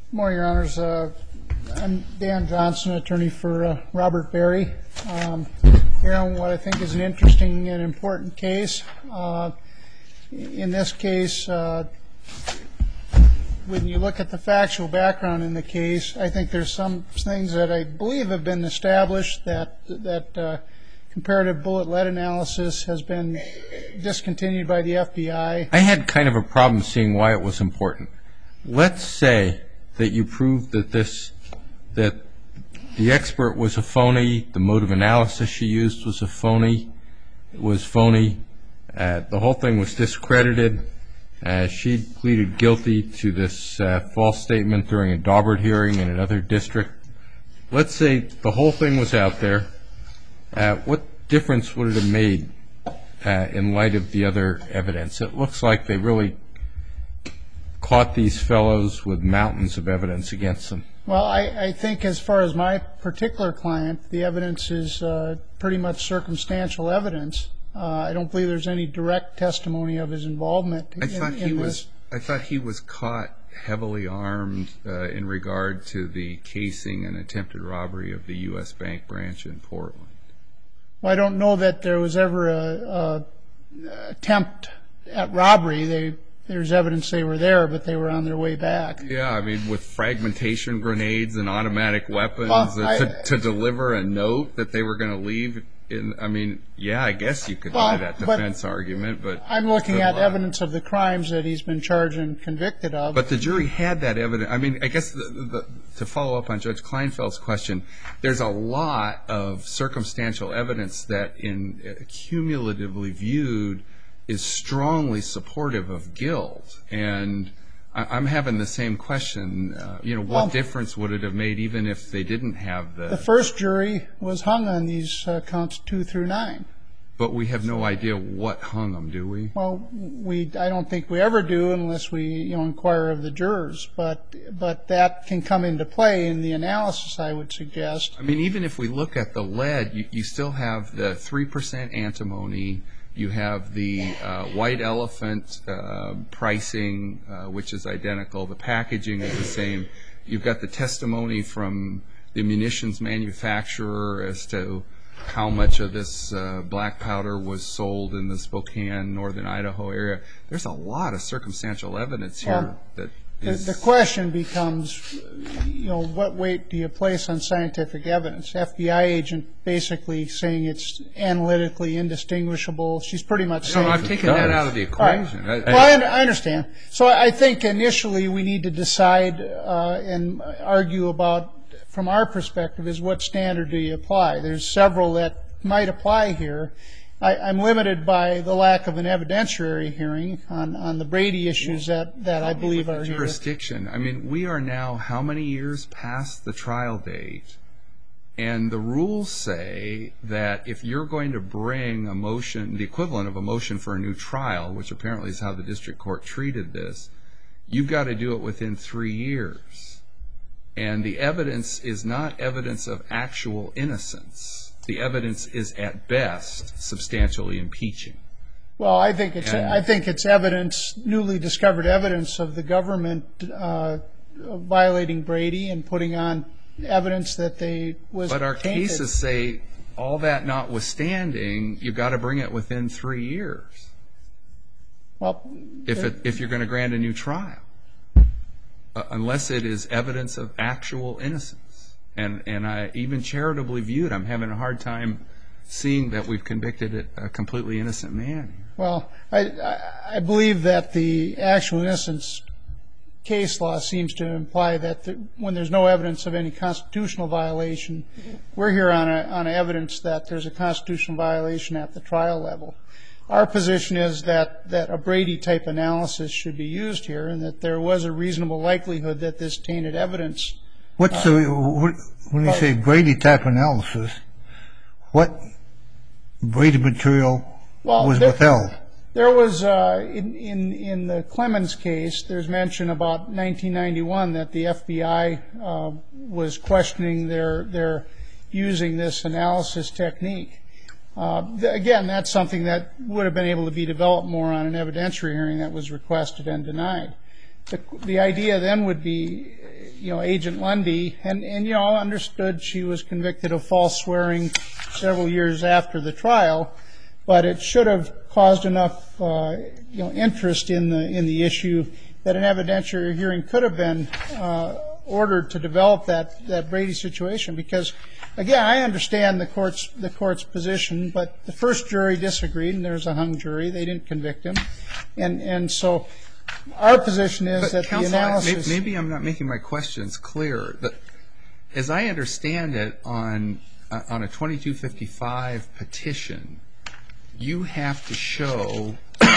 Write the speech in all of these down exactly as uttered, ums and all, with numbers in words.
Morning, Your Honors. Uh, I'm Dan Johnson, attorney for uh, Robert Berry. Um, here on what I think is an interesting and important case. Uh, in this case, uh, when you look at the factual background in the case, I think there's some things that I believe have been established that that uh, comparative bullet lead analysis has been discontinued by the F B I. I had kind of a problem seeing why it was important. Let's say that you proved that this, that the expert was a phony, the mode of analysis she used was a phony, it was phony, uh, the whole thing was discredited. Uh, she pleaded guilty to this uh, false statement during a Daubert hearing in another district. Let's say the whole thing was out there. Uh, what difference would it have made uh, in light of the other evidence? It looks like they really caught these fellows with mountains of evidence against them. Well, I, I think as far as my particular client, the evidence is uh, pretty much circumstantial evidence. Uh, I don't believe there's any direct testimony of his involvement in, I thought in he this. was. I thought he was caught heavily armed uh, in regard to the casing and attempted robbery of the U S Bank branch in Portland. Well, I don't know that there was ever a, a attempt at robbery. They, there's evidence they were there, but they were on their way back. Yeah, I mean, with fragmentation grenades and automatic weapons well, uh, I, to, to deliver a note that they were going to leave. In, I mean, yeah, I guess you could well, buy that defense argument, but I'm looking at luck. evidence of the crimes that he's been charged and convicted of. But the jury had that evidence. I mean, I guess the, the, to follow up on Judge Kleinfeld's question, there's a lot of circumstantial evidence that, in uh, cumulatively viewed, is strongly supportive of guilt. And I, I'm having the same question. Uh, you know, what well, difference would it have made even if they didn't have the... The first jury was hung on these uh, counts two through nine. But we have no idea what hung them, do we? Well, we I don't think we ever do unless we you know inquire of the jurors. But but that can come into play in the analysis, I would suggest. I mean, even if we look at the lead, you, you still have the three percent antimony. You have the uh, white elephant uh, pricing, uh, which is identical. The packaging is the same. You've got the testimony from the munitions manufacturer as to how much of this uh, black powder was sold in the Spokane, northern Idaho area. There's a lot of circumstantial evidence here well, that the, is... the question becomes, you know, what weight do you place on scientific evidence? F B I agent basically saying it's analytically indistinguishable. She's pretty much saying... No, I've taken that out of the equation. Right. I, well, I, I understand. So I think initially we need to decide uh, and argue about, from our perspective, is what standard do you apply? There's several that might apply here. I, I'm limited by the lack of an evidentiary hearing on, on the Brady issues that, that I believe are here. Jurisdiction. I mean, we are now how many years past the trial date? And the rules say that if you're going to bring a motion, the equivalent of a motion for a new trial, which apparently is how the district court treated this, you've got to do it within three years. And the evidence is not evidence of actual innocence. The evidence is, at best, substantially impeaching. Well, I think it's And- I think it's evidence, newly discovered evidence of the government uh, violating Brady and putting on evidence that they was But our tainted. cases say, all that notwithstanding, you've got to bring it within three years Well, if it, if you're going to grant a new trial, uh, unless it is evidence of actual innocence. And and I even charitably viewed, I'm having a hard time seeing that we've convicted a completely innocent man. Well, I, I, I believe that the actual innocence case law seems to imply that the, when there's no evidence of any constitutional violation, we're here on a, on evidence that there's a constitutional violation at the trial level. Our position is that, that a Brady-type analysis should be used here and that there was a reasonable likelihood that this tainted evidence... What's the, what, when you say Brady-type analysis, what Brady material well, was there, withheld? There was, uh, in, in, in the Clemens case, there's mention about nineteen ninety-one that the F B I uh, was questioning their, their using this analysis technique. Uh, th- again, that's something that would have been able to be developed more on an evidentiary hearing that was requested and denied. The, the idea then would be, you know, Agent Lundy, and, and, you know, understood she was convicted of false swearing several years after the trial, but it should have caused enough, uh, you know, interest in the in the issue that an evidentiary hearing could have been uh, ordered to develop that, that Brady situation. Because, again, I understand the court's the court's position, but the first jury disagreed, and there was a hung jury. They didn't convict him, and and so our position is but that counsel, the analysis. Maybe, maybe I'm not making my questions clear. That, as I understand it, on uh, on a twenty-two fifty-five petition, you have to show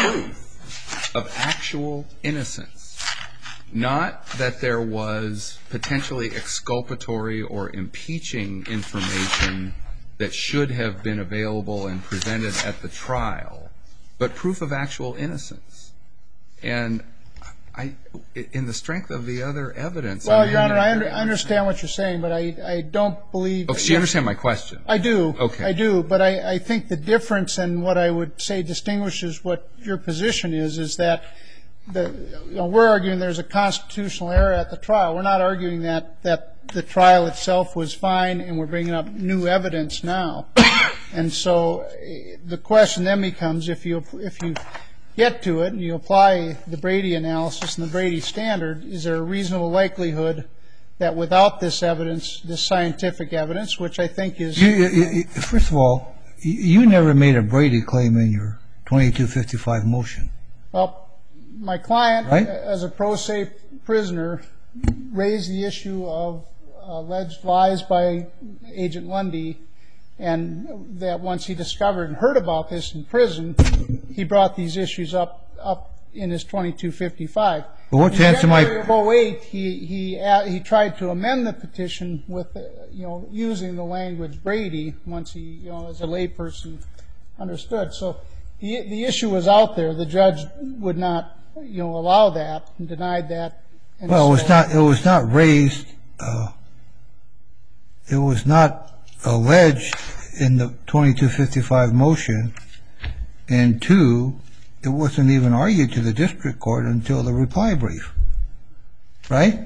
proof of actual innocence, not that there was potentially exculpatory or impeaching information that should have been available and presented at the trial, but proof of actual innocence. And I, in the strength of the other evidence... Well, Your Honor, I, under, I understand what you're saying, but I, I don't believe... Oh, so you understand my question? I do. Okay. I do, but I, I think the difference and what I would say distinguishes what your position is, is that the, you know, we're arguing there's a constitutional error at the trial. We're not arguing that, that the trial itself was fine and we're bringing up new evidence now. And so the question then becomes, if you if you get to it and you apply the Brady analysis and the Brady standard, is there a reasonable likelihood that without this evidence, this scientific evidence, which I think is... You, you, first of all, you never made a Brady claim in your twenty-two fifty-five motion. Well, my client, right? as a pro se prisoner, raised the issue of alleged lies by Agent Lundy, and that once he discovered and heard about this in prison, he brought these issues up up in his twenty-two fifty-five. Well, what chance am I? In January of oh eight, he he uh, he tried to amend the petition with uh, you know using the language Brady once he you know as a layperson understood. So the the issue was out there. The judge would not you know allow that and denied that. And well, it was so, not. It was not raised. Uh, it was not alleged in the twenty-two fifty-five motion, and two, it wasn't even argued to the district court until the reply brief, right?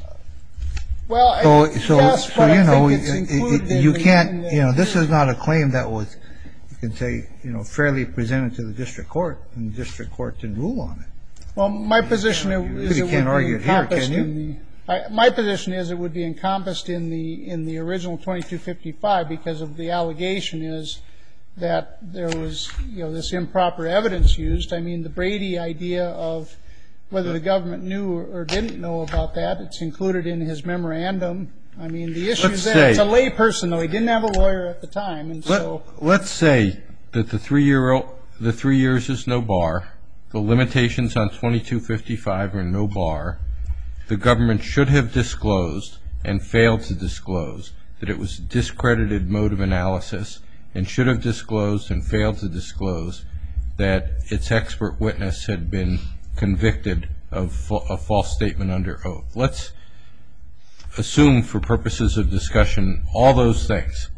Well, so I, so, yes, so you know, it, it, you the, can't, the, you know, this is not a claim that was, you can say, you know, fairly presented to the district court, and the district court didn't rule on it. Well, my position you is really it can't would argue be it here, encompassed can you? in the. I, my position is it would be encompassed in the in the original twenty-two fifty-five because of the allegation is that there was you know this improper evidence used. I mean, the Brady idea of whether the government knew or didn't know about that, it's included in his memorandum. I mean, the issue is there. It's a lay person, though. He didn't have a lawyer at the time, and Let, so let's say that the three year the three years is no bar. The limitations on twenty-two fifty-five are no bar. The government should have disclosed and failed to disclose that it was a discredited mode of analysis, and should have disclosed and failed to disclose that its expert witness had been convicted of a false statement under oath. Let's assume for purposes of discussion all those things.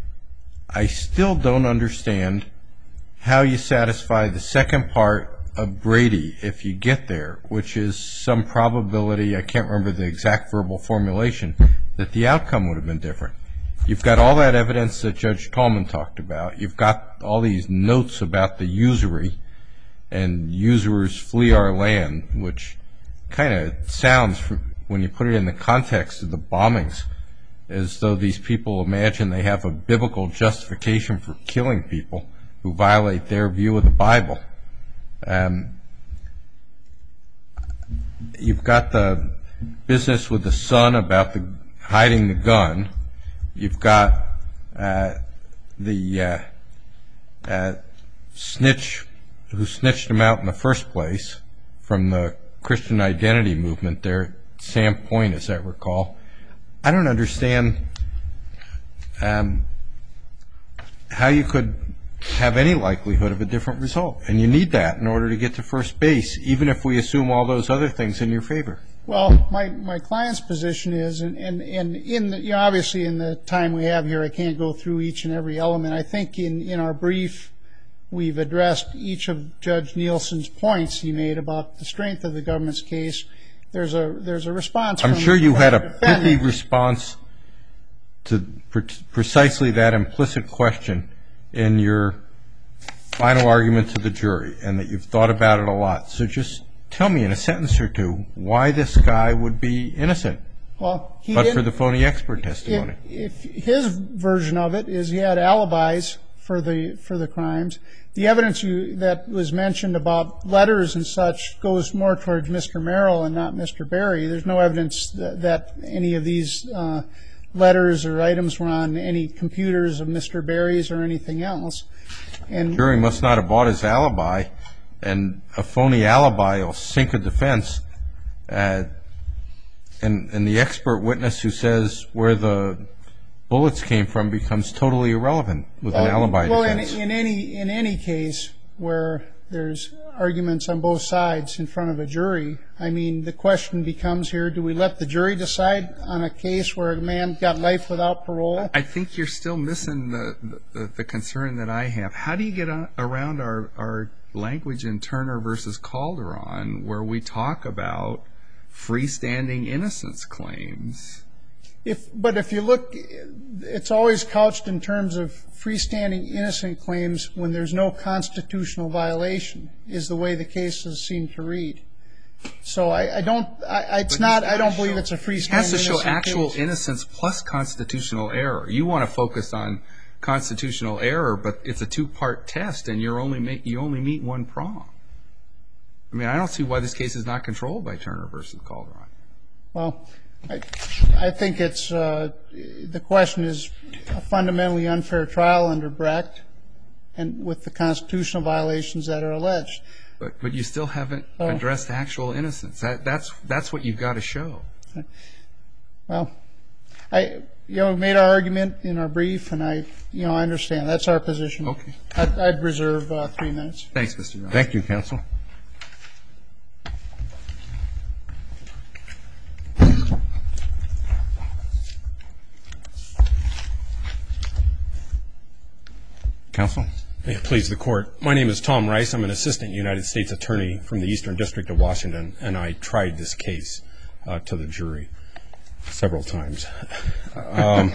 I still don't understand how you satisfy the second part of Brady if you get there, which is some probability, I can't remember the exact verbal formulation, that the outcome would have been different. You've got all that evidence that Judge Tallman talked about. You've got all these notes about the usury and usurers flee our land, which kind of sounds, when you put it in the context of the bombings, as though these people imagine they have a biblical justification for killing people who violate their view of the Bible. Um, you've got the business with the son about the hiding the gun. You've got uh, the uh, uh, snitch who snitched him out in the first place from the Christian identity movement there, Sam Point, as I recall. I don't understand um, how you could have any likelihood of a different result. And you need that in order to get to first base, even if we assume all those other things in your favor. Well, my, my client's position is, and, and, and in the, you know, obviously in the time we have here, I can't go through each and every element. I think in, in our brief, we've addressed each of Judge Nielsen's points he made about the strength of the government's case. there's a there's a response. I'm from, sure you from had a the defendant. pithy response to pre- precisely that implicit question in your final argument to the jury, and that you've thought about it a lot. So just tell me in a sentence or two why this guy would be innocent, well, he but didn't, for the phony expert testimony. If, if his version of it is he had alibis for the for the crimes, the evidence you, that was mentioned about letters and such goes more towards Mister Merrill and not Mister Berry. There's no evidence that, that any of these uh, letters or items were on any computers of Mister Berry's or anything else. And The jury must not have bought his alibi, and a phony alibi will sink a defense. Uh, and, and the expert witness who says where the bullets came from becomes totally irrelevant with an alibi well, defense. in, in any in any case where there's arguments on both sides in front of a jury, I mean, the question becomes here: do we let the jury decide on a case where a man got life without parole? I think you're still missing the the, the concern that I have. How do you get on, around our our language in Turner versus Calderon, where we talk about freestanding innocence claims? If, but if you look, it's always couched in terms of freestanding innocent claims when there's no constitutional violation, is the way the cases seem to read. So I, I don't, I, it's But not, he's I don't gotta believe show- it's a freestanding He has to show innocent actual case. innocence plus constitutional error. You want to focus on constitutional error, but it's a two-part test, and you're only make, you only meet one prong. I mean, I don't see why this case is not controlled by Turner versus Calderon. Well, I, I think it's, uh, the question is a fundamentally unfair trial under Brecht and with the constitutional violations that are alleged. But but you still haven't Oh. addressed actual innocence. That that's that's what you've got to show. Well, I, you know, we made our argument in our brief, and I, you know, I understand. That's our position. Okay. I'd, I'd reserve uh, three minutes. Thanks, Mister Johnson. Thank you, counsel. Counsel? May it please the Court. My name is Tom Rice. I'm an assistant United States attorney from the Eastern District of Washington, and I tried this case uh, to the jury several times. Um,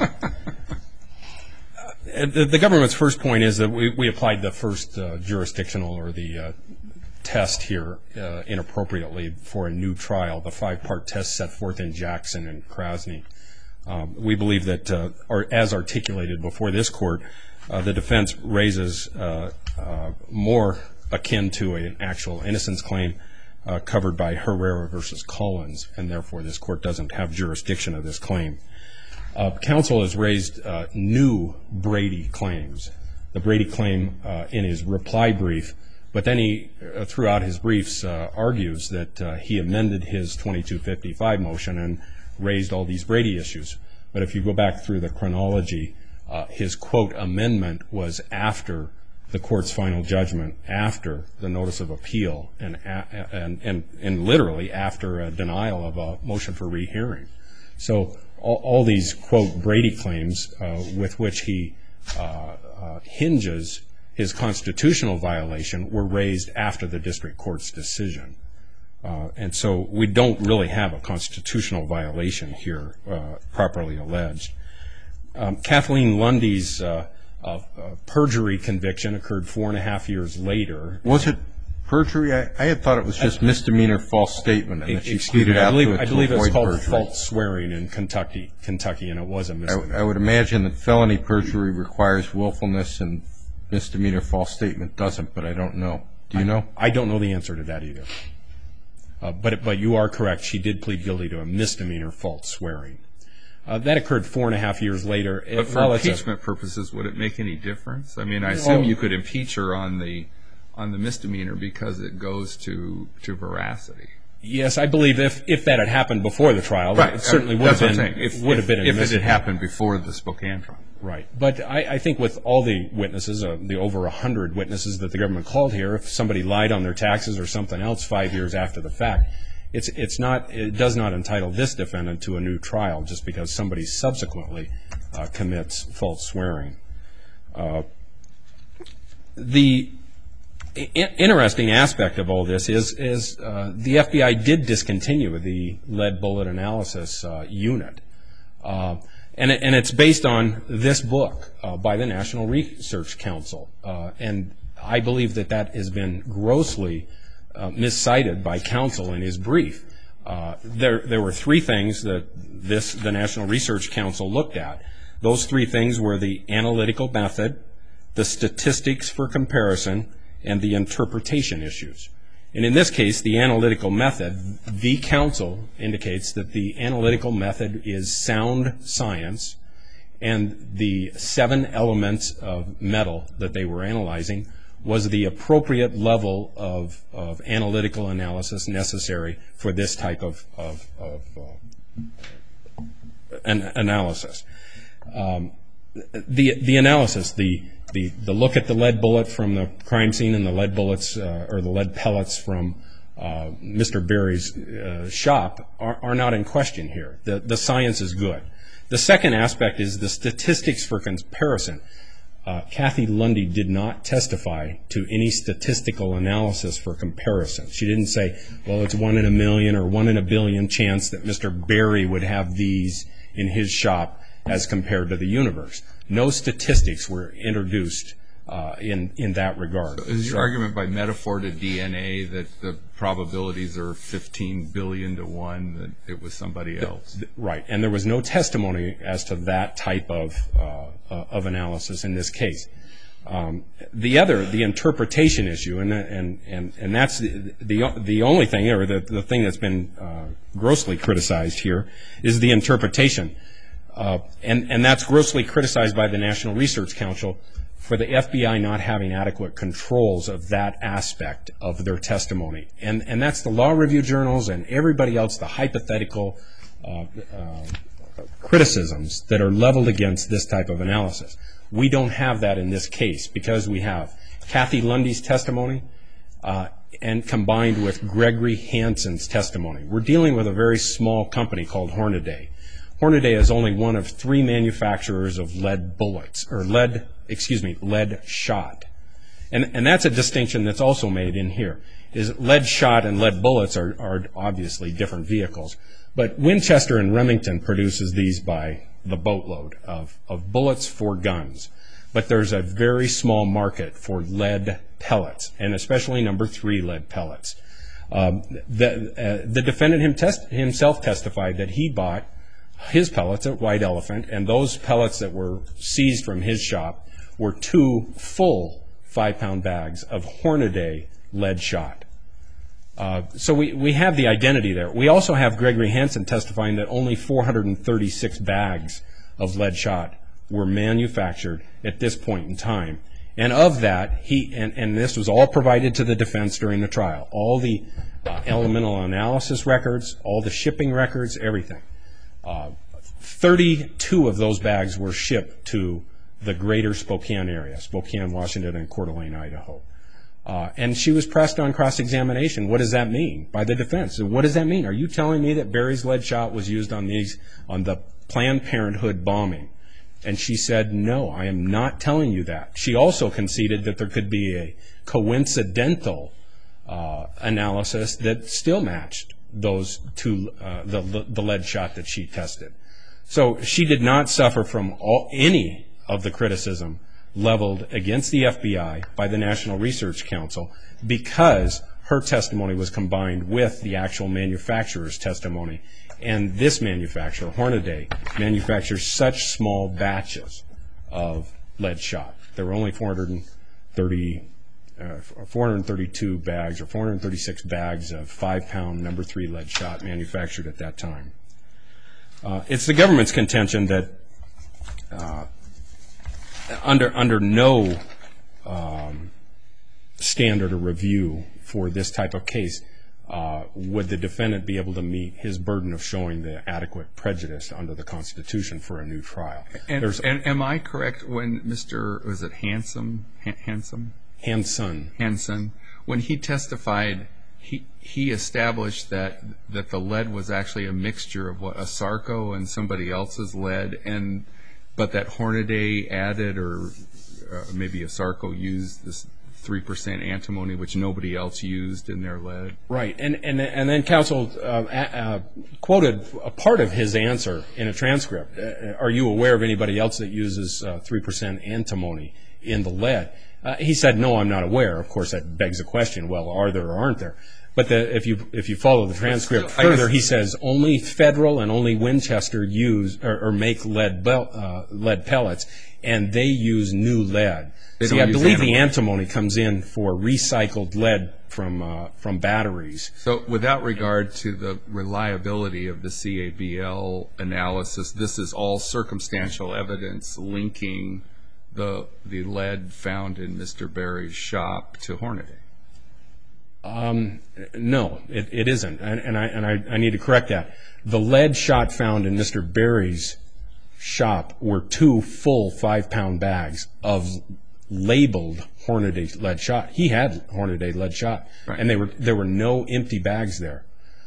the, the government's first point is that we, we applied the first uh, jurisdictional or the uh, test here uh, inappropriately for a new trial, the five-part test set forth in Jackson and Krasny. Um, we believe that, uh, or as articulated before this Court, Uh, the defense raises uh, uh, more akin to an actual innocence claim uh, covered by Herrera versus Collins, and therefore this Court doesn't have jurisdiction of this claim. Uh, counsel has raised uh, new Brady claims. The Brady claim uh, in his reply brief, but then he, uh, throughout his briefs, uh, argues that uh, he amended his twenty-two fifty-five motion and raised all these Brady issues. But if you go back through the chronology, Uh, his, quote, amendment was after the Court's final judgment, after the notice of appeal, and and and, and literally after a denial of a motion for rehearing. So all, all these, quote, Brady claims uh, with which he uh, uh, hinges his constitutional violation were raised after the district court's decision. Uh, and so we don't really have a constitutional violation here uh, properly alleged. Um, Kathleen Lundy's uh, uh, uh, perjury conviction occurred four and a half years later. Was it perjury? I, I had thought it was just misdemeanor false statement, and that she pleaded out I believe, to it I to believe it's avoid called perjury. false swearing in Kentucky, Kentucky, and it was a misdemeanor. I, I would imagine that felony perjury requires willfulness and misdemeanor false statement doesn't, but I don't know. Do you know? I don't know the answer to that either. Uh, but but you are correct. She did plead guilty to a misdemeanor false swearing. Uh, that occurred four and a half years later. But for Well, it's a- impeachment purposes, would it make any difference? I mean, I assume Well- you could impeach her on the on the misdemeanor because it goes to to veracity. Yes, I believe if, if that had happened before the trial, it certainly would That's have what been I'm saying. If, would if, have been if it had admissible. happened before the Spokane trial. Right. But I, I think with all the witnesses, uh, the over one hundred witnesses that the government called here, if somebody lied on their taxes or something else five years after the fact, it's it's not it does not entitle this defendant to a new trial just because somebody subsequently uh, commits false swearing. Uh, the I- interesting aspect of all this is, is uh, the F B I did discontinue the lead bullet analysis uh, unit. Uh, and, it, and it's based on this book uh, by the National Research Council. Uh, and I believe that that has been grossly uh, miscited by counsel in his brief. Uh, there, there were three things that this, the National Research Council looked at. Those three things were the analytical method, the statistics for comparison, and the interpretation issues. And in this case, the analytical method, the council indicates that the analytical method is sound science, and the seven elements of metal that they were analyzing was the appropriate level of, of analytical analysis necessary for this type of, of, of uh, an analysis. Um, the, the analysis, the The, the look at the lead bullet from the crime scene and the lead bullets uh, or the lead pellets from uh, Mister Berry's uh, shop are, are not in question here. The, the science is good. The second aspect is the statistics for comparison. Uh, Kathy Lundy did not testify to any statistical analysis for comparison. She didn't say, well, it's one in a million or one in a billion chance that Mister Berry would have these in his shop as compared to the universe. No statistics were introduced uh, in in that regard. So is your so, argument by metaphor to D N A that the probabilities are fifteen billion to one that it was somebody else? Th- right, and there was no testimony as to that type of uh, uh, of analysis in this case. Um, the other, the interpretation issue, and and and and that's the the, the only thing, or the the thing that's been uh, grossly criticized here, is the interpretation. Uh, and, and that's grossly criticized by the National Research Council for the F B I not having adequate controls of that aspect of their testimony. And, and that's the law review journals and everybody else, the hypothetical uh, uh, criticisms that are leveled against this type of analysis. We don't have that in this case because we have Kathy Lundy's testimony uh, and combined with Gregory Hansen's testimony. We're dealing with a very small company called Hornaday. Hornaday is only one of three manufacturers of lead bullets, or lead, excuse me, lead shot. And, and that's a distinction that's also made in here, is lead shot and lead bullets are, are obviously different vehicles. But Winchester and Remington produces these by the boatload of, of bullets for guns. But there's a very small market for lead pellets, and especially number three lead pellets. Um, the, uh, the defendant him test, himself testified that he bought his pellets at White Elephant, and those pellets that were seized from his shop were two full five-pound bags of Hornaday lead shot. Uh, so we, we have the identity there. We also have Gregory Hansen testifying that only four hundred thirty-six bags of lead shot were manufactured at this point in time. And of that, he and, and this was all provided to the defense during the trial, all the uh, elemental analysis records, all the shipping records, everything. Uh, thirty-two of those bags were shipped to the greater Spokane area, Spokane, Washington, and Coeur d'Alene, Idaho. Uh, and she was pressed on cross-examination. What does that mean? By the defense. So what does that mean? Are you telling me that Berry's lead shot was used on these, on the Planned Parenthood bombing? And she said, no, I am not telling you that. She also conceded that there could be a coincidental uh, analysis that still matched those two, uh, the, the lead shot that she tested. So she did not suffer from all, any of the criticism leveled against the F B I by the National Research Council because her testimony was combined with the actual manufacturer's testimony. And this manufacturer, Hornaday, manufactures such small batches of lead shot. There were only four hundred thirty Uh, four hundred thirty-two bags or four hundred thirty-six bags of five-pound number three lead shot manufactured at that time. Uh, it's the government's contention that uh, under under no um, standard or review for this type of case uh, would the defendant be able to meet his burden of showing the adequate prejudice under the Constitution for a new trial. And, and am I correct when Mister was it Handsome Handsome? Hansen. Hansen, when he testified, he he established that that the lead was actually a mixture of what Asarco and somebody else's lead, and but that Hornaday added, or uh, maybe Asarco used this three percent antimony, which nobody else used in their lead. Right, and and and then counsel uh, uh, quoted a part of his answer in a transcript. Uh, are you aware of anybody else that uses uh, three percent antimony in the lead? Uh, he said, no, I'm not aware. Of course, that begs the question, well, are there or aren't there? But the, if you if you follow the transcript Still, further, he says only Federal and only Winchester use or, or make lead bel- uh, lead pellets, and they use new lead. They See, don't I use believe the antimony. antimony comes in for recycled lead from uh, from batteries. So without regard to the reliability of the C A B L analysis, this is all circumstantial evidence linking the the lead found in Mister Berry's shop to Hornady. Um, no, it, it isn't, and, and, I, and I, I need to correct that. The lead shot found in Mister Berry's shop were two full five-pound bags of labeled Hornady lead shot. He had Hornady lead shot, right. and they were there were no empty bags there.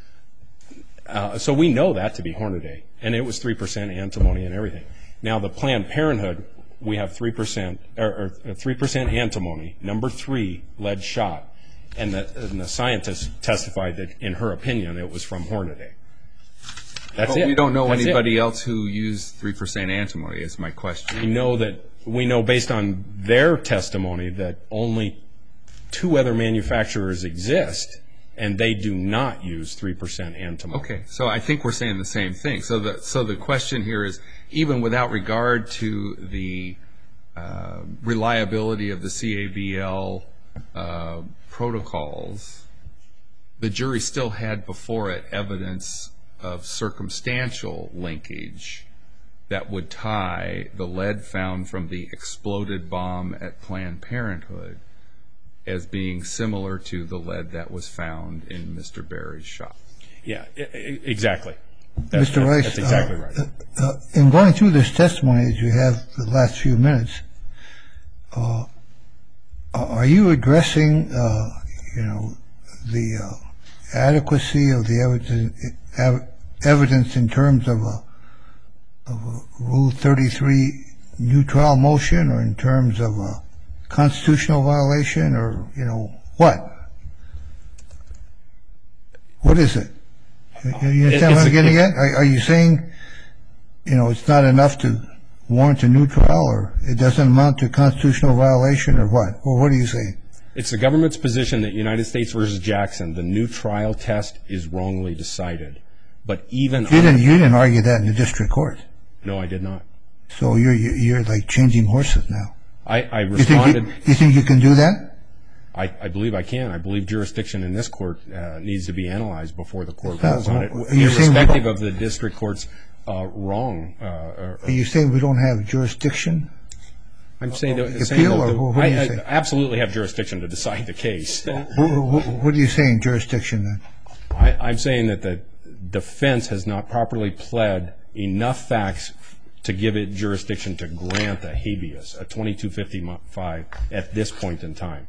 Uh, so we know that to be Hornady, and it was three percent antimony and everything. Now the Planned Parenthood, we have three percent or three percent antimony, number three lead shot. And the, and the scientist testified that, in her opinion, it was from Hornady. That's but it. We don't know That's anybody it. else who used three percent antimony, is my question. We know that we know based on their testimony that only two other manufacturers exist, and they do not use three percent antimony. Okay, so I think we're saying the same thing. So the so the question here is, even without regard to the uh, reliability of the C A B L uh, protocols, the jury still had before it evidence of circumstantial linkage that would tie the lead found from the exploded bomb at Planned Parenthood as being similar to the lead that was found in Mister Berry's shop. Yeah, I- I- exactly. That's, Mister that's, Rice, that's exactly uh, right. Uh, uh, in going through this testimony that you have for the last few minutes, uh, are you addressing, uh, you know, the uh, adequacy of the evidence, ev- evidence in terms of a, of a Rule thirty-three new trial motion, or in terms of a constitutional violation, or, you know, what? What is it? You, you understand what I'm getting at? Are, are you saying, you know, it's not enough to warrant a new trial, or it doesn't amount to constitutional violation, or what? Or what are you saying? It's the government's position that United States versus Jackson, the new trial test, is wrongly decided. But even You didn't, you didn't argue that in the district court. No, I did not. So you're you're like changing horses now. I, I You think you, responded. you think you can do that? I, I believe I can. I believe jurisdiction in this court uh, needs to be analyzed before the court Uh, rules on it, are you saying we irrespective don't- of the district court's uh, wrong. Uh, or, Are you saying we don't have jurisdiction? I'm saying that, the saying appeal, that or the, what do I, you I say? absolutely have jurisdiction to decide the case. What, what, what are you saying, jurisdiction, then? I, I'm saying that the defense has not properly pled enough facts to give it jurisdiction to grant a habeas, a twenty-two fifty-five, at this point in time.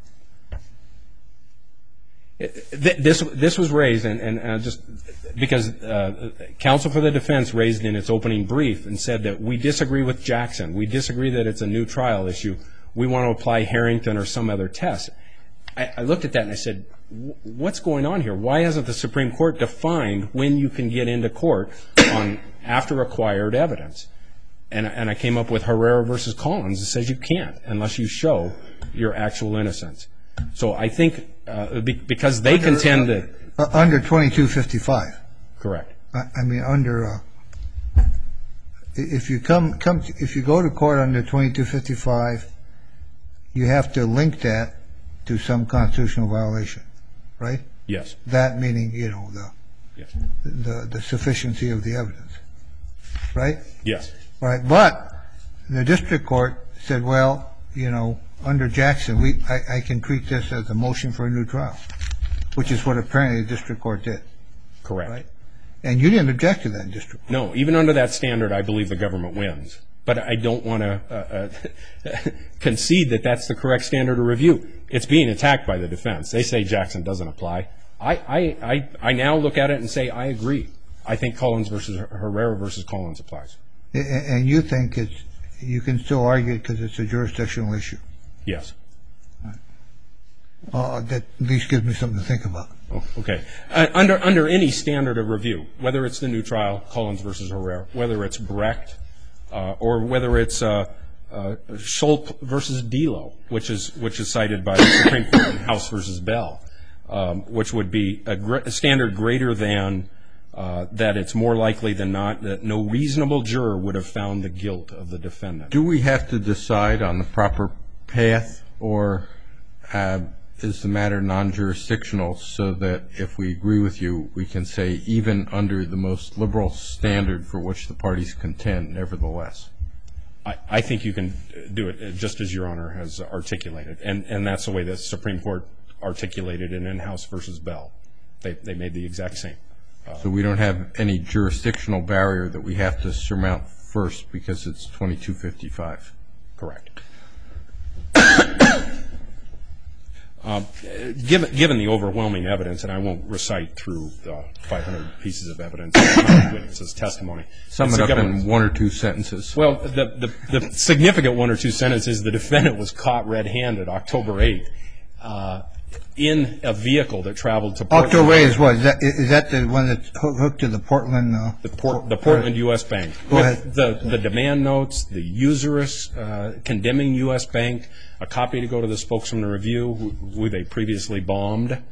It- th- This this was raised, and, and uh, just because uh, counsel for the defense raised in its opening brief and said that we disagree with Jackson, we disagree that it's a new trial issue, we want to apply Harrington or some other test. I, I looked at that and I said, what's going on here? Why hasn't the Supreme Court defined when you can get into court on after acquired evidence? And, and I came up with Herrera versus Collins that says you can't unless you show your actual innocence. So I think uh, be, because they Under, contend that Uh, under twenty-two fifty-five. correct. I, I mean, under, uh, if you come, come, to, if you go to court under twenty-two fifty-five, you have to link that to some constitutional violation, right? Yes. That meaning, you know, the, Yes. the, the sufficiency of the evidence, right? Yes. All right, but the district court said, well, you know, under Jackson, we, I, I can treat this as a motion for a new trial, which is what apparently the district court did, Correct. right? And you didn't object to that in district court. No, even under that standard, I believe the government wins. But I don't want to uh, uh, concede that that's the correct standard of review. It's being attacked by the defense. They say Jackson doesn't apply. I, I, I, I now look at it and say I agree. I think Collins versus Herrera versus Collins applies. A- And you think it's, you can still argue it because it's a jurisdictional issue. Yes. Uh, that at least gives me something to think about. Oh, okay. Uh, under under any standard of review, whether it's the new trial, Collins versus Herrera, whether it's Brecht, uh, or whether it's uh, uh, Schultz versus Delo, which is which is cited by the Supreme Court in House versus Bell, um, which would be a, gr- a standard greater than uh, that it's more likely than not that no reasonable juror would have found the guilt of the defendant. Do we have to decide on the proper path, or uh, is the matter non-jurisdictional so that if we agree with you, we can say even under the most liberal standard for which the parties contend, nevertheless? I, I think you can do it just as Your Honor has articulated, and, and that's the way the Supreme Court articulated it in House versus Bell. They, they made the exact same. Uh, so we don't have any jurisdictional barrier that we have to surmount first because it's twenty-two fifty-five. Correct. Uh, given, given the overwhelming evidence, and I won't recite through the five hundred pieces of evidence, witnesses' testimony. Sum it up in one or two sentences. Well, the, the, the significant one or two sentences, the defendant was caught red-handed October eighth uh, in a vehicle that traveled to Portland. October eighth is what? Is that, is that the one that's hooked to the Portland? Uh, the, Port, the Portland U S Bank. Go ahead. With the, the demand notes, the usurious uh, condemning U S Bank, a copy to go to the Spokesman Review, who, who they previously bombed. Uh,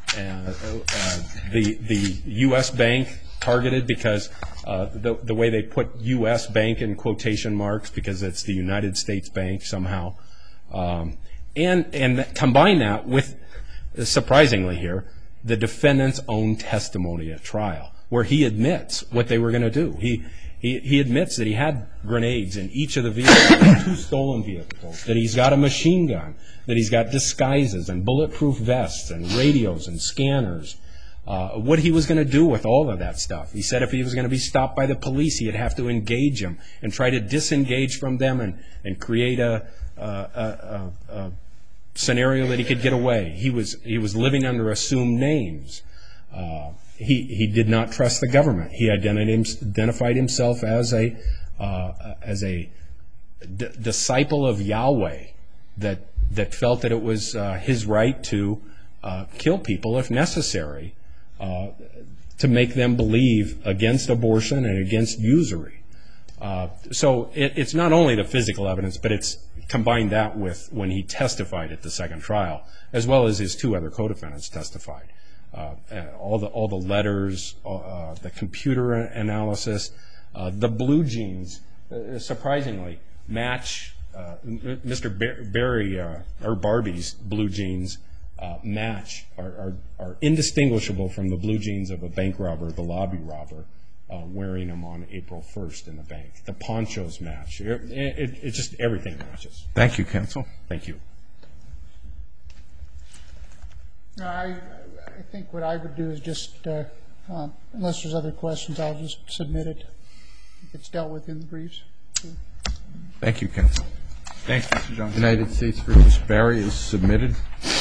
uh, the the U S Bank targeted because uh, the the way they put U S Bank in quotation marks because it's the United States Bank somehow, um, and and combine that with, surprisingly here, the defendant's own testimony at trial, where he admits what they were going to do. He. He, he admits that he had grenades in each of the vehicles, two stolen vehicles, that he's got a machine gun, that he's got disguises and bulletproof vests and radios and scanners, uh, what he was going to do with all of that stuff. He said if he was going to be stopped by the police, he'd have to engage them and try to disengage from them and, and create a, a, a, a, a scenario that he could get away. He was, he was living under assumed names. Uh, He he did not trust the government. He identified himself as a uh, as a d- disciple of Yahweh that that felt that it was uh, his right to uh, kill people if necessary uh, to make them believe against abortion and against usury. Uh, so it, it's not only the physical evidence, but it's combined that with when he testified at the second trial, as well as his two other co-defendants testified. Uh, all the all the letters, uh, the computer analysis, uh, the blue jeans, uh, surprisingly match uh, Mister Barry uh, or Barbie's blue jeans uh, match are, are are indistinguishable from the blue jeans of a bank robber, the lobby robber, uh, wearing them on April first in the bank. The ponchos match. It, it, it just everything matches. Thank you, counsel. Thank you. I, I think what I would do is just, uh, uh, unless there's other questions, I'll just submit it. If it's dealt with in the briefs. Thank you, counsel. Thanks, Mister Johnson. United States versus Barry is submitted.